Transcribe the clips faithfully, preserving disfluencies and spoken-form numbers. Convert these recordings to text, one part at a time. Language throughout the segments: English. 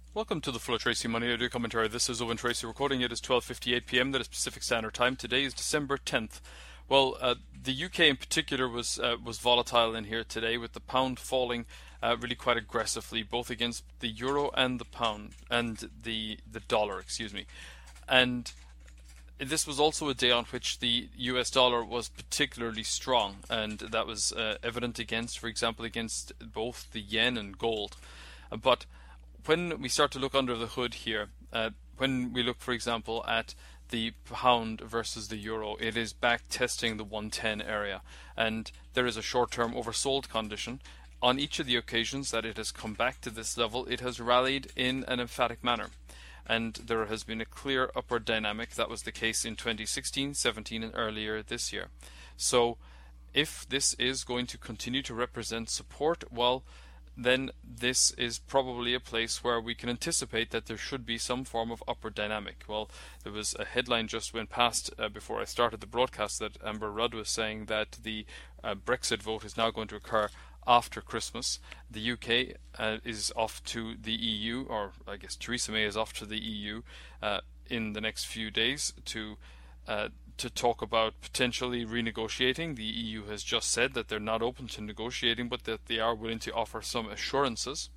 Welcome to the Full of Tracy Money Audio Commentary. This is Owen Tracy recording. It is twelve fifty-eight p m. That is Pacific Standard Time. Today is December tenth. Well, uh, the U K in particular was uh, was volatile in here today, with the pound falling uh, really quite aggressively, both against the euro and the pound and the the dollar, excuse me. And this was also a day on which the U S dollar was particularly strong, and that was uh, evident against, for example, against both the yen and gold. Uh, but when we start to look under the hood here, uh, when we look, for example, at the pound versus the euro, it is back testing the one ten area, and there is a short-term oversold condition. On each of the occasions that it has come back to this level, it has rallied in an emphatic manner, and there has been a clear upward dynamic. That was the case in twenty sixteen, seventeen, and earlier this year. So if this is going to continue to represent support, well, then this is probably a place where we can anticipate that there should be some form of upward dynamic. Well, there was a headline just went past uh, before I started the broadcast that Amber Rudd was saying that the uh, Brexit vote is now going to occur after Christmas. The U K uh, is off to the E U, or I guess Theresa May is off to the E U uh, in the next few days to uh, to talk about potentially renegotiating. The E U has just said that they're not open to negotiating, but that they are willing to offer some assurances.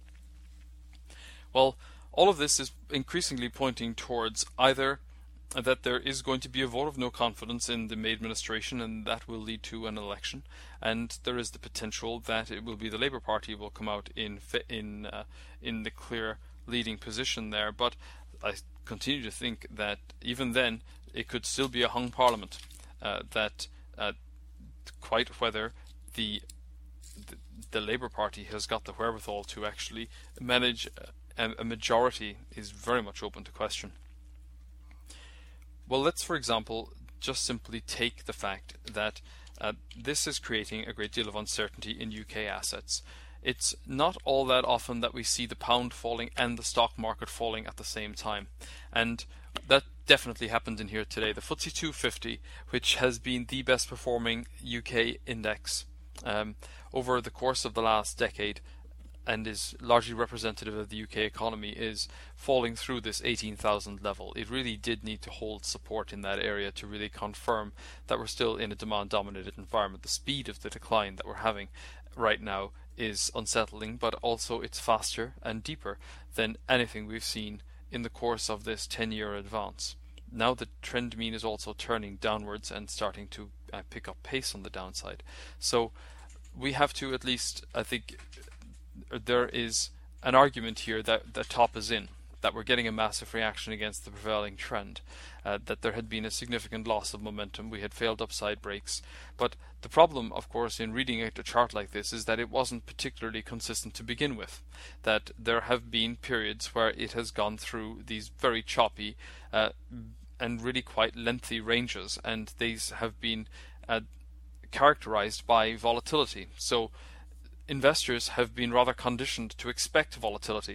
Well, all of this is increasingly pointing towards either that there is going to be a vote of no confidence in the May administration, and that will lead to an election, and there is the potential that it will be the Labour Party will come out in in uh, in the clear leading position there. But I continue to think that even then it could still be a hung parliament. Uh, that uh, quite whether the, the the Labour Party has got the wherewithal to actually manage a, a majority is very much open to question. Well, let's, for example, just simply take the fact that uh, this is creating a great deal of uncertainty in U K assets. It's not all that often that we see the pound falling and the stock market falling at the same time, and that definitely happened in here today. The F T S E two fifty, which has been the best performing U K index um, over the course of the last decade and is largely representative of the U K economy, is falling through this eighteen thousand level. It really did need to hold support in that area to really confirm that we're still in a demand-dominated environment. The speed of the decline that we're having right now is unsettling, but also it's faster and deeper than anything we've seen in the course of this ten-year advance. Now the trend mean is also turning downwards and starting to uh, pick up pace on the downside. So we have to at least, I think, there is an argument here that the top is in, that we're getting a massive reaction against the prevailing trend, uh, that there had been a significant loss of momentum, we had failed upside breaks. But the problem, of course, in reading a chart like this is that it wasn't particularly consistent to begin with, that there have been periods where it has gone through these very choppy uh, and really quite lengthy ranges, and these have been uh, characterized by volatility. So investors have been rather conditioned to expect volatility.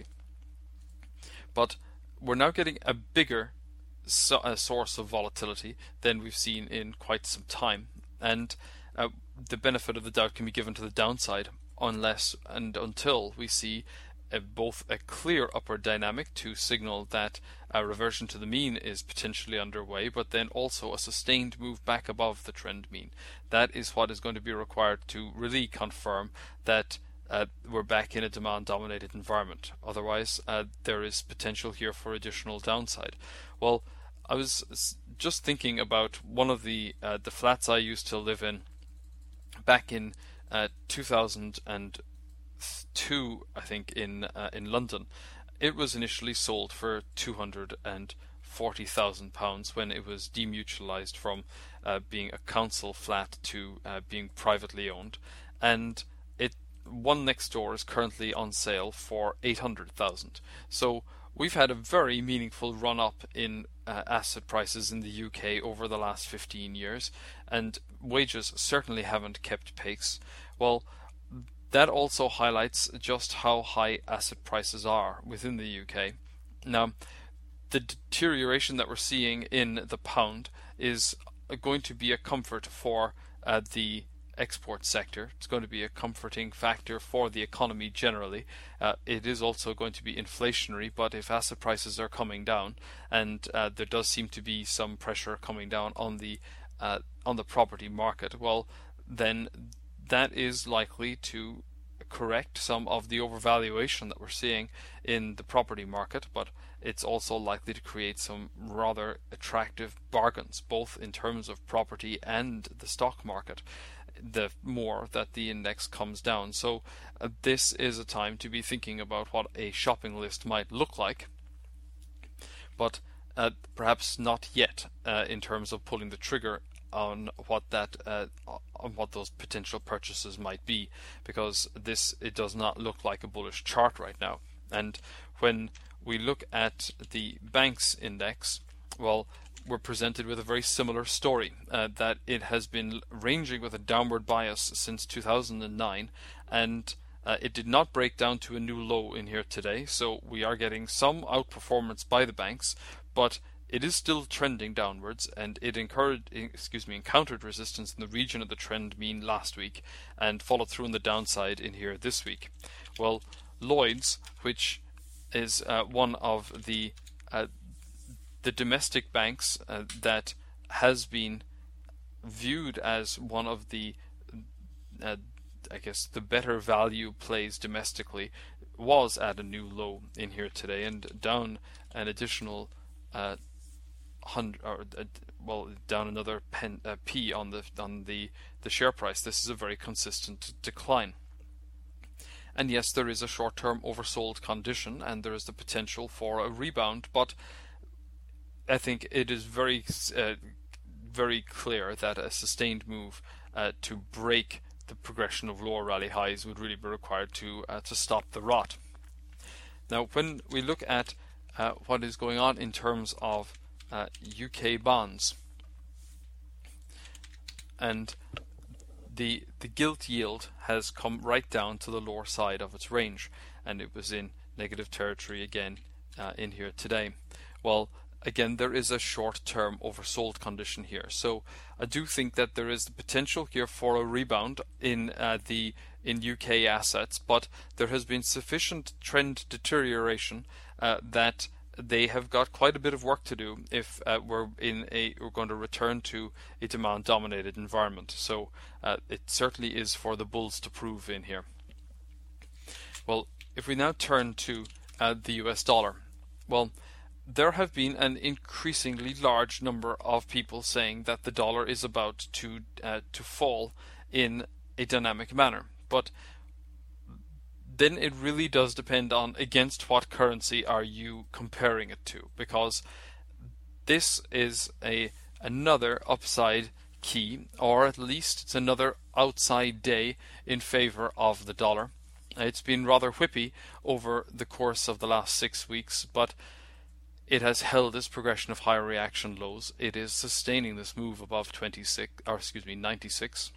But we're now getting a bigger so, uh, source of volatility than we've seen in quite some time, and uh, the benefit of the doubt can be given to the downside unless and until we see uh, both a clear upward dynamic to signal that a reversion to the mean is potentially underway, but then also a sustained move back above the trend mean. That is what is going to be required to really confirm that Uh, we're back in a demand-dominated environment. Otherwise, uh, there is potential here for additional downside. Well, I was just thinking about one of the uh, the flats I used to live in back in uh, two thousand two, I think, in uh, in London. It was initially sold for two hundred forty thousand pounds when it was demutualised from uh, being a council flat to uh, being privately owned, and one next door is currently on sale for eight hundred thousand. So we've had a very meaningful run up in uh, asset prices in the U K over the last fifteen years, and wages certainly haven't kept pace. Well, that also highlights just how high asset prices are within the U K. Now, the deterioration that we're seeing in the pound is going to be a comfort for uh, the export sector. It's going to be a comforting factor for the economy generally. Uh, it is also going to be inflationary, but if asset prices are coming down, and uh, there does seem to be some pressure coming down on the uh, on the property market, well, then that is likely to correct some of the overvaluation that we're seeing in the property market, but it's also likely to create some rather attractive bargains, both in terms of property and the stock market, the more that the index comes down. So uh, this is a time to be thinking about what a shopping list might look like, but uh, perhaps not yet uh, in terms of pulling the trigger on what that uh, on what those potential purchases might be, because this it does not look like a bullish chart right now. And when we look at the banks index, well, we're presented with a very similar story, uh, that it has been ranging with a downward bias since two thousand nine, and uh, it did not break down to a new low in here today, so we are getting some outperformance by the banks, but it is still trending downwards, and it encouraged, excuse me, encountered resistance in the region of the trend mean last week and followed through on the downside in here this week. Well, Lloyd's, which is uh, one of the uh, the domestic banks uh, that has been viewed as one of the uh, I guess the better value plays domestically, was at a new low in here today and down an additional uh, hundred, or uh, well, down another pen, uh, p on the on the the share price. This is a very consistent decline. And yes, there is a short-term oversold condition, and there is the potential for a rebound. But I think it is very, uh, very clear that a sustained move uh, to break the progression of lower rally highs would really be required to uh, to stop the rot. Now, when we look at uh, what is going on in terms of uh, U K bonds, and the the gilt yield has come right down to the lower side of its range, and it was in negative territory again uh, in here today. Well, again, there is a short-term oversold condition here, so I do think that there is the potential here for a rebound in uh, the in U K assets, but there has been sufficient trend deterioration uh, that they have got quite a bit of work to do if uh, we're in a we're going to return to a demand-dominated environment. So uh, it certainly is for the bulls to prove in here. Well, if we now turn to uh, the U S dollar, well, there have been an increasingly large number of people saying that the dollar is about to uh, to fall in a dynamic manner, but then it really does depend on against what currency are you comparing it to, because this is a another upside key, or at least it's another outside day in favor of the dollar. It's been rather whippy over the course of the last six weeks, but it has held its progression of higher reaction lows. It is sustaining this move above twenty-six, or excuse me, ninety-six.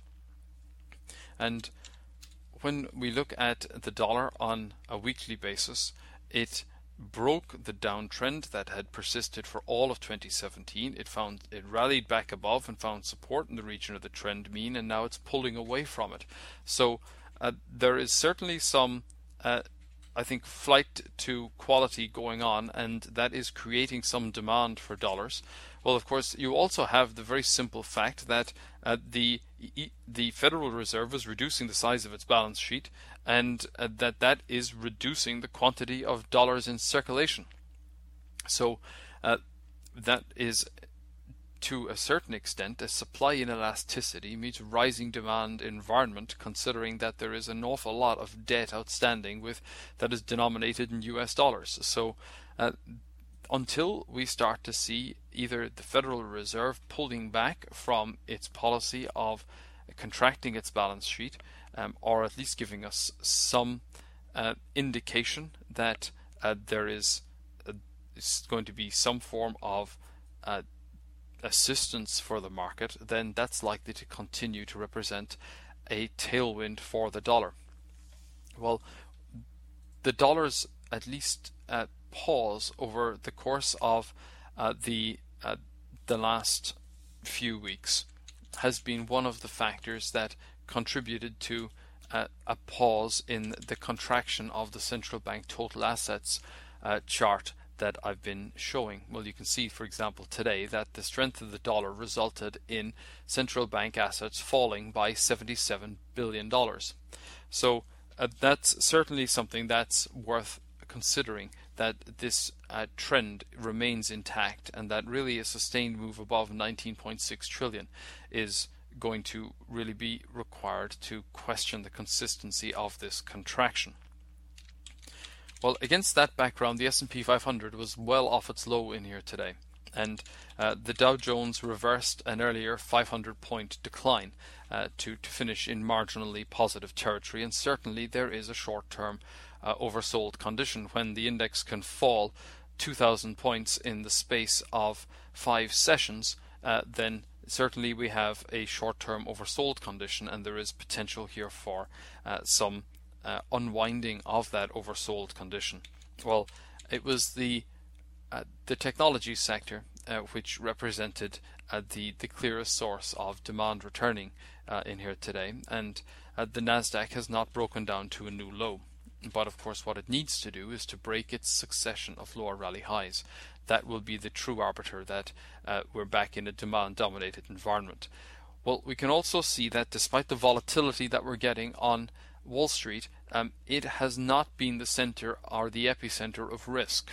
And when we look at the dollar on a weekly basis, it broke the downtrend that had persisted for all of twenty seventeen. It found it rallied back above and found support in the region of the trend mean, and now it's pulling away from it. So uh, there is certainly some uh, I think flight to quality going on, and that is creating some demand for dollars. Well, of course, you also have the very simple fact that uh, the the Federal Reserve is reducing the size of its balance sheet, and uh, that that is reducing the quantity of dollars in circulation. So uh, that is, to a certain extent, a supply inelasticity meets rising demand environment, considering that there is an awful lot of debt outstanding with that is denominated in U S dollars. So uh, until we start to see either the Federal Reserve pulling back from its policy of contracting its balance sheet, um, or at least giving us some uh, indication that uh, there is, uh, is going to be some form of uh, assistance for the market, then that's likely to continue to represent a tailwind for the dollar. Well, the dollar's at least uh, pause over the course of uh, the uh, the last few weeks has been one of the factors that contributed to uh, a pause in the contraction of the central bank total assets uh, chart that I've been showing. Well, you can see, for example, today that the strength of the dollar resulted in central bank assets falling by seventy-seven billion dollars. So uh, that's certainly something that's worth considering, that this uh, trend remains intact, and that really a sustained move above nineteen point six trillion is going to really be required to question the consistency of this contraction. Well, against that background, the S and P five hundred was well off its low in here today, and uh, the Dow Jones reversed an earlier five hundred point decline uh, to, to finish in marginally positive territory, and certainly there is a short-term uh, oversold condition. When the index can fall two thousand points in the space of five sessions, uh, then certainly we have a short-term oversold condition, and there is potential here for uh, some uh, unwinding of that oversold condition. Well, it was the uh, the technology sector uh, which represented uh, the the clearest source of demand returning uh, in here today, and uh, the Nasdaq has not broken down to a new low. But of course, what it needs to do is to break its succession of lower rally highs. That will be the true arbiter that uh, we're back in a demand-dominated environment. Well, we can also see that despite the volatility that we're getting on Wall Street, um, it has not been the center or the epicenter of risk.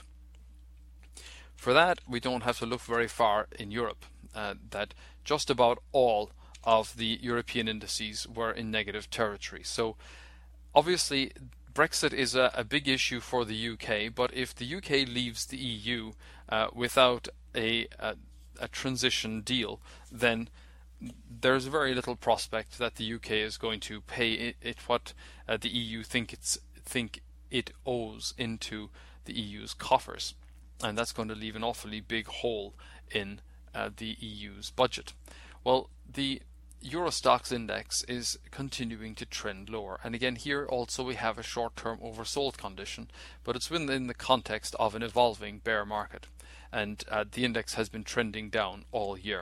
For that, we don't have to look very far in Europe. Uh, that just about all of the European indices were in negative territory. So obviously, Brexit is a, a big issue for the U K, but if the U K leaves the E U uh, without a, a, a transition deal, then there's very little prospect that the U K is going to pay it, it what uh, the E U think it's think it owes into the E U's coffers, and that's going to leave an awfully big hole in uh, the E U's budget. Well, the Euro Stoxx index is continuing to trend lower, and again here also we have a short-term oversold condition, but it's within the context of an evolving bear market, and uh, the index has been trending down all year.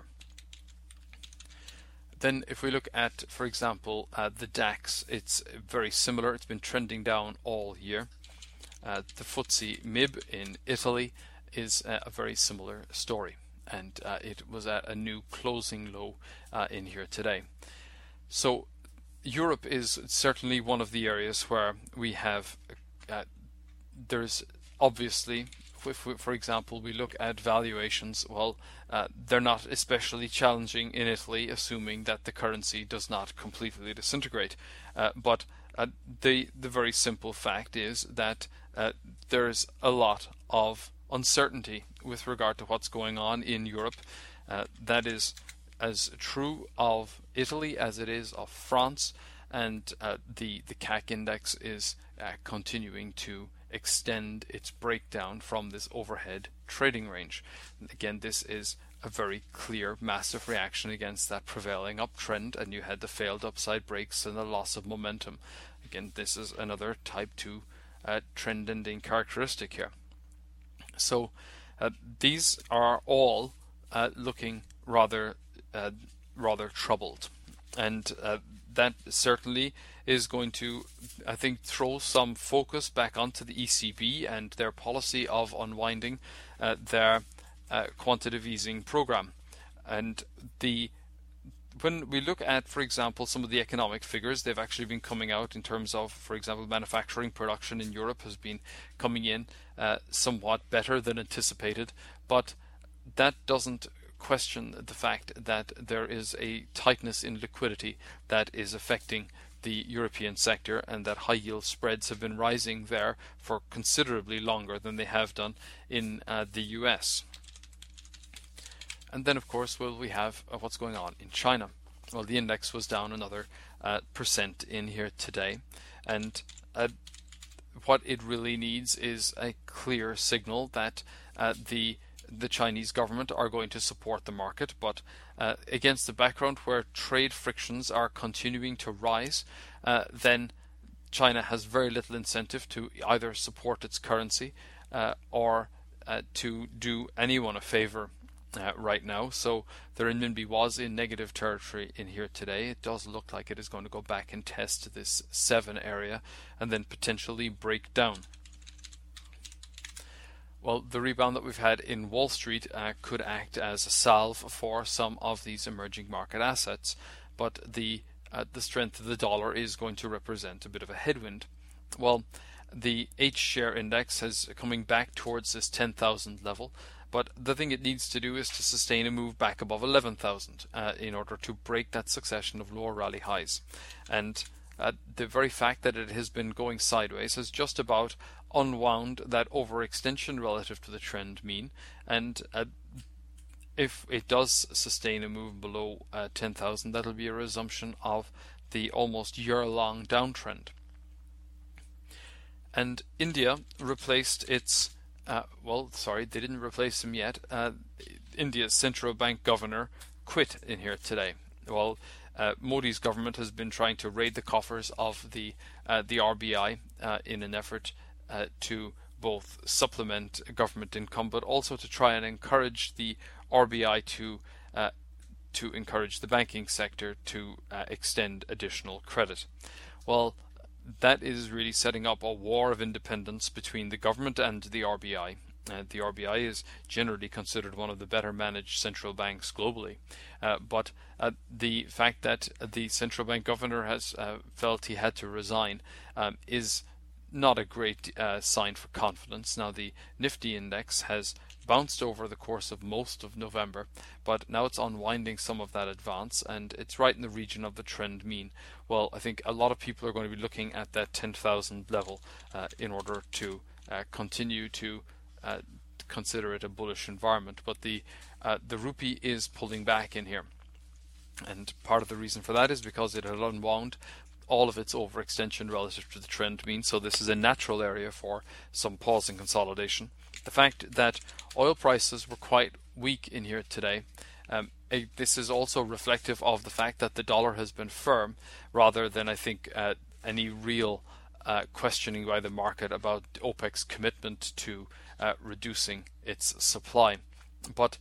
Then if we look at, for example, uh, the DAX, it's very similar. It's been trending down all year. Uh, the F T S E M I B in Italy is uh, a very similar story, and uh, it was at a new closing low uh, in here today. So Europe is certainly one of the areas where we have uh, there's obviously, if we, for example, we look at valuations, well, uh, they're not especially challenging in Italy, assuming that the currency does not completely disintegrate. Uh, but uh, the the very simple fact is that uh, there's a lot of uncertainty with regard to what's going on in Europe. Uh, that is as true of Italy as it is of France, and uh, the the C A C index is uh, continuing to extend its breakdown from this overhead trading range. Again, this is a very clear massive reaction against that prevailing uptrend, and you had the failed upside breaks and the loss of momentum. Again, this is another type two uh, trend ending characteristic here. So uh, these are all uh, looking rather uh, rather troubled, and uh, that certainly is going to, I think, throw some focus back onto the E C B and their policy of unwinding uh, their uh, quantitative easing program. And the when we look at, for example, some of the economic figures, they've actually been coming out in terms of, for example, manufacturing production in Europe has been coming in uh, somewhat better than anticipated, but that doesn't question the fact that there is a tightness in liquidity that is affecting the European sector, and that high yield spreads have been rising there for considerably longer than they have done in uh, the U S. And then, of course, well, we have uh, what's going on in China. Well, the index was down another uh, percent in here today, and uh, what it really needs is a clear signal that uh, the the Chinese government are going to support the market, but uh, against the background where trade frictions are continuing to rise, uh, then China has very little incentive to either support its currency uh, or uh, to do anyone a favor uh, right now. So the renminbi was in negative territory in here today. It does look like it is going to go back and test this seven area and then potentially break down. Well, the rebound that we've had in Wall Street uh, could act as a salve for some of these emerging market assets, but the uh, the strength of the dollar is going to represent a bit of a headwind. Well, the H-share index is coming back towards this ten thousand level, but the thing it needs to do is to sustain a move back above eleven thousand uh, in order to break that succession of lower rally highs. And uh, the very fact that it has been going sideways has just about unwound that overextension relative to the trend mean, and uh, if it does sustain a move below uh, ten thousand, that'll be a resumption of the almost year-long downtrend. And India replaced its uh, well sorry they didn't replace him yet. uh, India's central bank governor quit in here today. Well, uh, Modi's government has been trying to raid the coffers of the uh, the R B I uh, in an effort Uh, to both supplement government income, but also to try and encourage the R B I to uh, to encourage the banking sector to uh, extend additional credit. Well, that is really setting up a war of independence between the government and the R B I. Uh, the R B I is generally considered one of the better managed central banks globally, uh, but uh, the fact that the central bank governor has uh, felt he had to resign um, is not a great uh, sign for confidence. Now, the Nifty index has bounced over the course of most of November, but now it's unwinding some of that advance, and it's right in the region of the trend mean. Well, I think a lot of people are going to be looking at that ten thousand level uh, in order to uh, continue to uh, consider it a bullish environment. But the uh, the rupee is pulling back in here, and part of the reason for that is because it had unwound all of its overextension relative to the trend mean, so this is a natural area for some pause and consolidation. The fact that oil prices were quite weak in here today, um, a, this is also reflective of the fact that the dollar has been firm, rather than, I think, uh, any real uh, questioning by the market about OPEC's commitment to uh, reducing its supply. But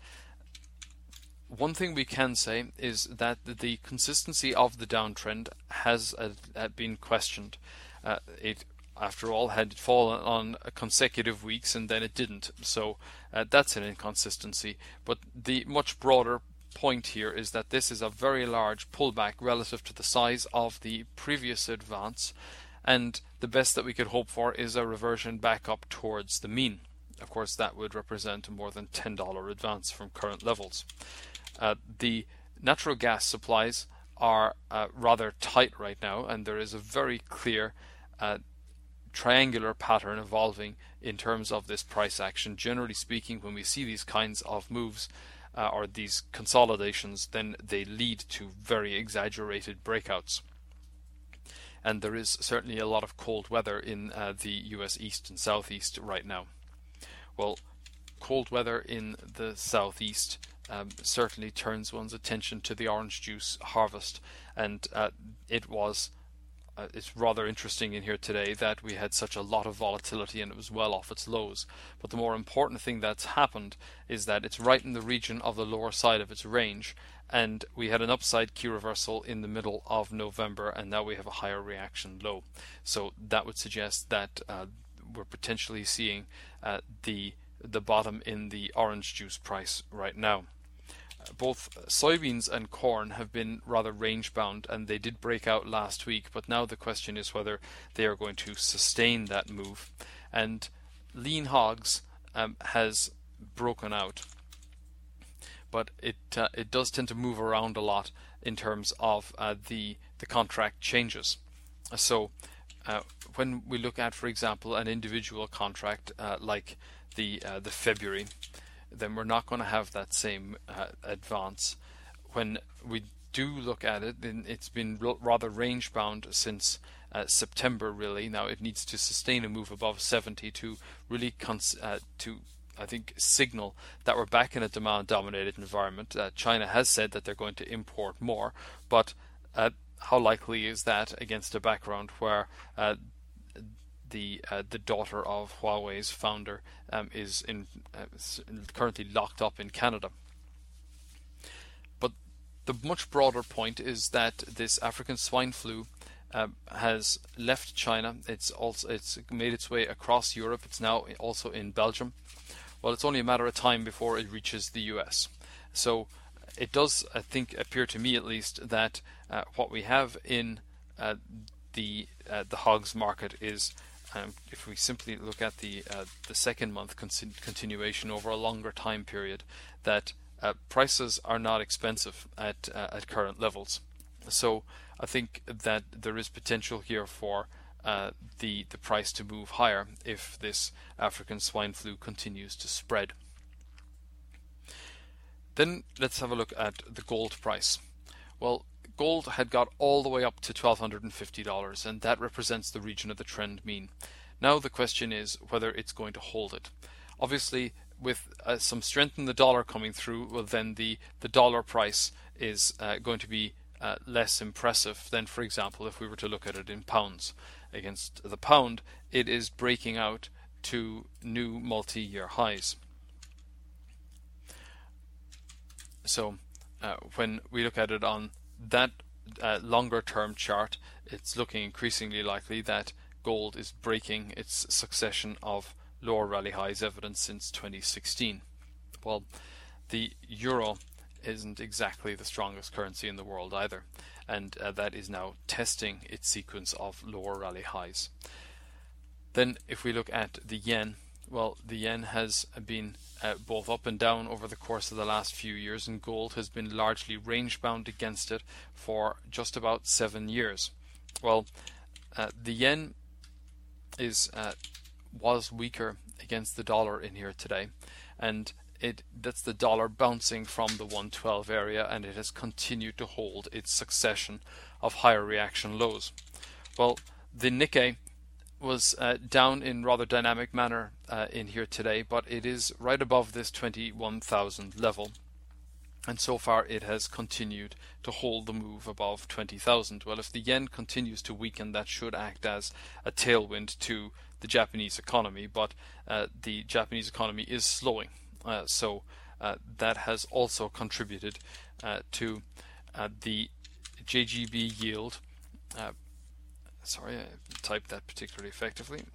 one thing we can say is that the consistency of the downtrend has uh, been questioned. Uh, it, after all, had fallen on consecutive weeks and then it didn't. So uh, that's an inconsistency. But the much broader point here is that this is a very large pullback relative to the size of the previous advance, and the best that we could hope for is a reversion back up towards the mean. Of course, that would represent a more than ten dollar advance from current levels. Uh, the natural gas supplies are uh, rather tight right now, and there is a very clear uh, triangular pattern evolving in terms of this price action. Generally speaking, when we see these kinds of moves uh, or these consolidations, then they lead to very exaggerated breakouts. And there is certainly a lot of cold weather in uh, the U S East and Southeast right now. Well, cold weather in the Southeast Um, certainly turns one's attention to the orange juice harvest, and uh, it was uh, it's rather interesting in here today that we had such a lot of volatility and it was well off its lows. But the more important thing that's happened is that it's right in the region of the lower side of its range, and we had an upside key reversal in the middle of November, and now we have a higher reaction low. So that would suggest that uh, we're potentially seeing uh, the the bottom in the orange juice price right now. Both soybeans and corn have been rather range bound, and they did break out last week, but now the question is whether they are going to sustain that move. And lean hogs um, has broken out, but it uh, it does tend to move around a lot in terms of uh, the the contract changes. So uh, when we look at, for example, an individual contract uh, like the uh, the February, then we're not going to have that same uh, advance. When we do look at it, then it's been rather range bound since uh, September really. Now it needs to sustain a move above seventy to really cons uh, to I think signal that we're back in a demand dominated environment. Uh, China has said that they're going to import more, but uh, how likely is that against a background where uh, the uh, the daughter of Huawei's founder um, is in uh, currently locked up in Canada? the much broader point is that this African swine flu uh, has left China. It's also it's made its way across Europe. It's now also in Belgium. Well, it's only a matter of time before it reaches the U S. So it does, I think, appear to me at least that uh, what we have in uh, the uh, the hogs market is, um, if we simply look at the uh, the second month con- continuation over a longer time period, that uh, prices are not expensive at uh, at current levels. So I think that there is potential here for uh, the the price to move higher if this African swine flu continues to spread. Then let's have a look at the gold price. Well, gold had got all the way up to twelve hundred fifty dollars, and that represents the region of the trend mean. Now the question is whether it's going to hold it. Obviously, with uh, some strength in the dollar coming through, well, then the, the dollar price is uh, going to be uh, less impressive than, for example, if we were to look at it in pounds. Against the pound, it is breaking out to new multi-year highs. So uh, when we look at it on that uh, longer term chart, it's looking increasingly likely that gold is breaking its succession of lower rally highs evident since twenty sixteen. Well, the euro isn't exactly the strongest currency in the world either, and uh, that is now testing its sequence of lower rally highs. Then if we look at the yen, well, the yen has been uh, both up and down over the course of the last few years, and gold has been largely range bound against it for just about seven years. Well, uh, the yen is uh, was weaker against the dollar in here today, and it that's the dollar bouncing from the one twelve area, and it has continued to hold its succession of higher reaction lows. Well, the Nikkei was uh, down in rather dynamic manner uh, in here today, but it is right above this twenty-one thousand level, and so far it has continued to hold the move above twenty thousand. Well, if the yen continues to weaken, that should act as a tailwind to the Japanese economy, but uh, the Japanese economy is slowing, uh, so uh, that has also contributed uh, to uh, the J G B yield. Uh, sorry, I typed that particularly effectively.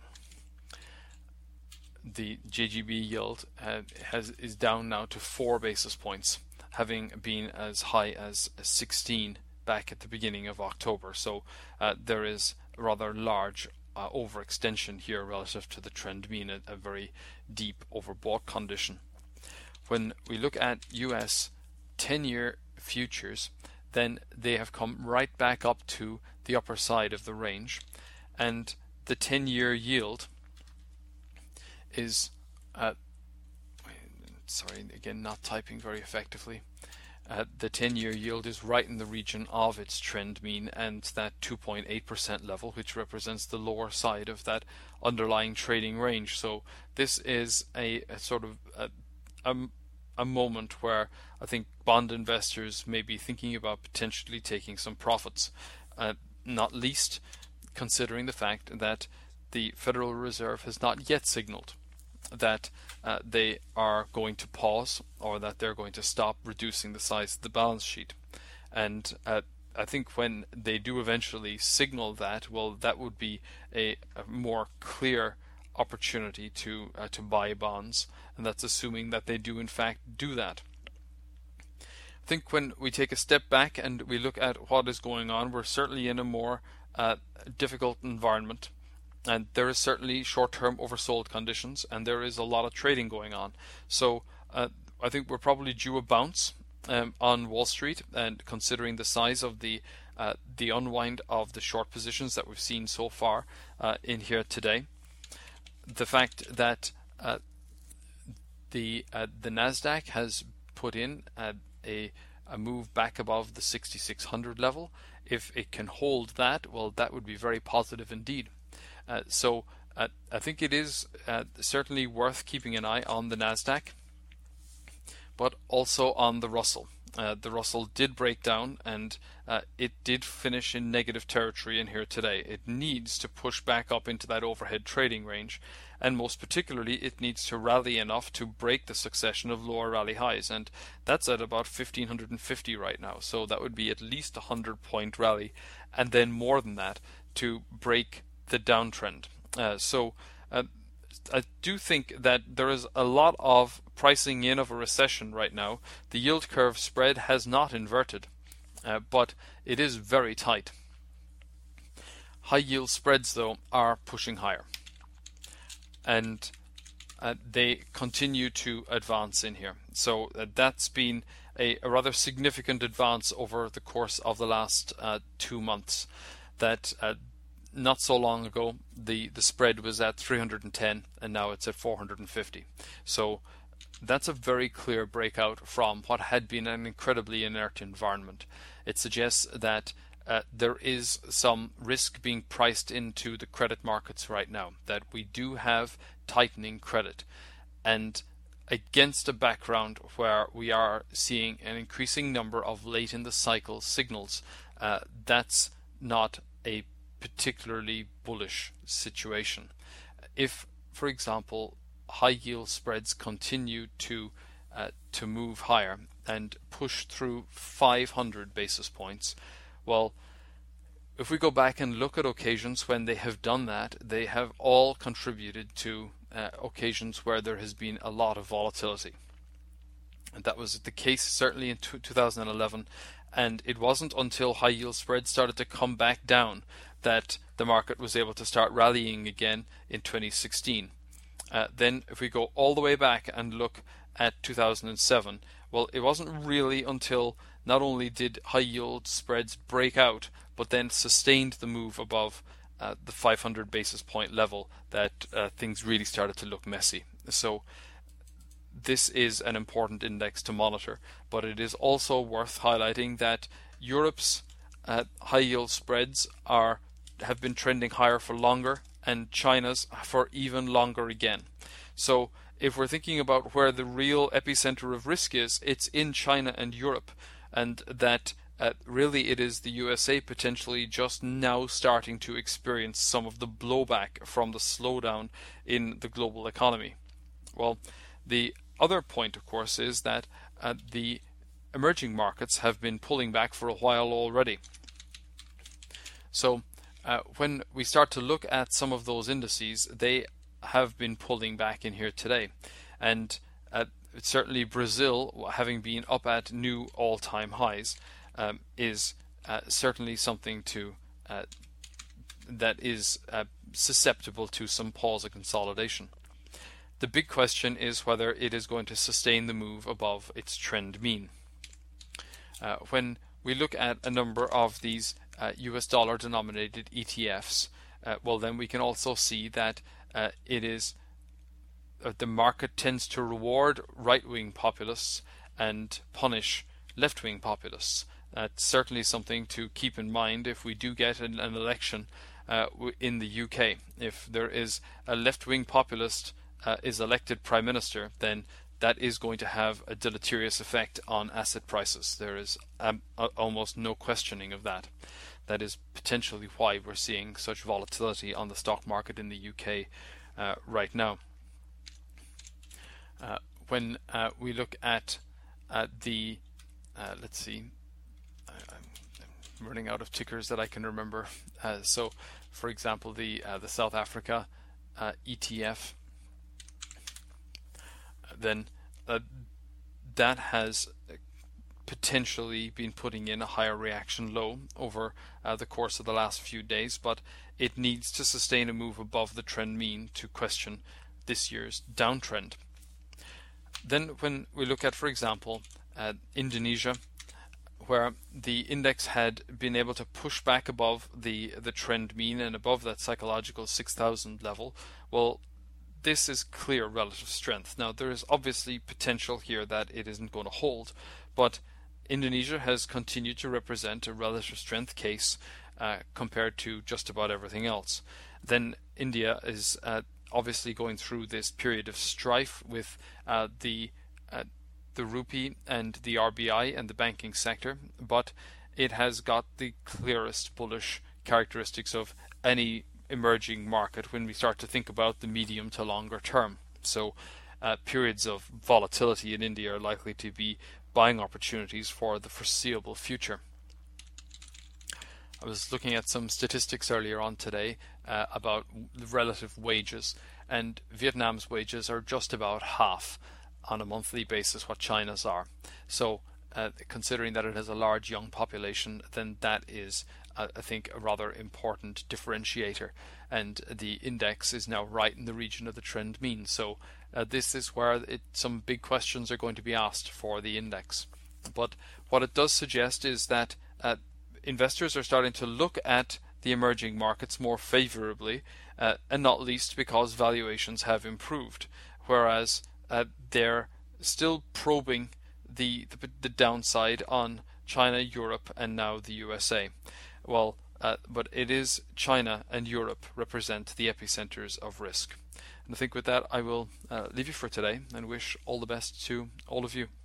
The J G B yield uh, has is down now to four basis points, having been as high as sixteen back at the beginning of October. So uh, there is a rather large uh, overextension here relative to the trend mean, a, a very deep overbought condition. When we look at U S ten-year futures, then they have come right back up to the upper side of the range, and the ten-year yield is uh, sorry again not typing very effectively uh, the ten-year yield is right in the region of its trend mean and that two point eight percent level, which represents the lower side of that underlying trading range. So this is a, a sort of a, a, a moment where I think bond investors may be thinking about potentially taking some profits, uh, not least considering the fact that the Federal Reserve has not yet signaled that uh, they are going to pause or that they're going to stop reducing the size of the balance sheet. And uh, I think when they do eventually signal that, well, that would be a, a more clear opportunity to uh, to buy bonds, and that's assuming that they do in fact do that. I think when we take a step back and we look at what is going on, we're certainly in a more uh, difficult environment. And there is certainly short-term oversold conditions, and there is a lot of trading going on. So uh, I think we're probably due a bounce um, on Wall Street, and considering the size of the uh, the unwind of the short positions that we've seen so far uh, in here today, the fact that uh, the uh, the Nasdaq has put in uh, a a move back above the sixty-six hundred level. If it can hold that, well, that would be very positive indeed. Uh, so uh, I think it is uh, certainly worth keeping an eye on the Nasdaq, but also on the Russell. Uh, the Russell did break down, and uh, it did finish in negative territory in here today. It needs to push back up into that overhead trading range, and most particularly it needs to rally enough to break the succession of lower rally highs, and that's at about fifteen fifty right now. So that would be at least a hundred point rally, and then more than that to break the downtrend. Uh, so uh, I do think that there is a lot of pricing in of a recession right now. The yield curve spread has not inverted, uh, but it is very tight. High yield spreads, though, are pushing higher, and uh, they continue to advance in here. So uh, that's been a, a rather significant advance over the course of the last uh, two months. That uh, not so long ago, the, the spread was at three hundred ten, and now it's at four hundred fifty. So that's a very clear breakout from what had been an incredibly inert environment. It suggests that uh, there is some risk being priced into the credit markets right now, that we do have tightening credit. And against a background where we are seeing an increasing number of late in the cycle signals, uh, that's not a particularly bullish situation. If, for example, high yield spreads continue to uh, to move higher and push through five hundred basis points, well, if we go back and look at occasions when they have done that, they have all contributed to uh, occasions where there has been a lot of volatility. And that was the case certainly in two thousand eleven, and it wasn't until high yield spreads started to come back down that the market was able to start rallying again in twenty sixteen. Uh, then if we go all the way back and look at two thousand seven, well, it wasn't really until not only did high yield spreads break out, but then sustained the move above uh, the five hundred basis point level that uh, things really started to look messy. So this is an important index to monitor, but it is also worth highlighting that Europe's uh, high yield spreads are have been trending higher for longer, and China's for even longer again. So if we're thinking about where the real epicenter of risk is, it's in China and Europe, and that uh, really it is the U S A potentially just now starting to experience some of the blowback from the slowdown in the global economy. Well, the other point, of course, is that uh, the emerging markets have been pulling back for a while already. So uh, when we start to look at some of those indices, they have been pulling back in here today. And uh, certainly Brazil, having been up at new all-time highs, um, is uh, certainly something to uh, that is uh, susceptible to some pause of consolidation. The big question is whether it is going to sustain the move above its trend mean. Uh, when we look at a number of these uh, U S dollar denominated E T Fs, uh, well then we can also see that uh, it is uh, the market tends to reward right-wing populists and punish left-wing populists. That's certainly something to keep in mind if we do get an, an election uh, in the U K. If there is a left-wing populist Uh, is elected Prime Minister, then that is going to have a deleterious effect on asset prices. There is um, almost no questioning of that. That is potentially why we're seeing such volatility on the stock market in the U K uh, right now. Uh, when uh, we look at uh, the, uh, let's see, I, I'm running out of tickers that I can remember. Uh, so, for example, the uh, the South Africa uh, E T F, then uh, that has potentially been putting in a higher reaction low over uh, the course of the last few days, but it needs to sustain a move above the trend mean to question this year's downtrend. Then when we look at, for example, uh, Indonesia, where the index had been able to push back above the, the trend mean and above that psychological six thousand level, well, this is clear relative strength. Now, there is obviously potential here that it isn't going to hold, but Indonesia has continued to represent a relative strength case uh, compared to just about everything else. Then India is uh, obviously going through this period of strife with uh, the uh, the rupee and the R B I and the banking sector, but it has got the clearest bullish characteristics of any emerging market when we start to think about the medium to longer term. So uh, periods of volatility in India are likely to be buying opportunities for the foreseeable future. I was looking at some statistics earlier on today uh, about the relative wages, and Vietnam's wages are just about half on a monthly basis what China's are. So uh, considering that it has a large young population, then that is uh, I think a rather important differentiator, and the index is now right in the region of the trend mean. So uh, this is where it, some big questions are going to be asked for the index. But what it does suggest is that uh, investors are starting to look at the emerging markets more favorably, uh, and not least because valuations have improved, whereas uh, they're still probing the, the the downside on China, Europe, and now the U S A. Well, uh, but it is China and Europe represent the epicenters of risk. And I think with that I will uh, leave you for today and wish all the best to all of you.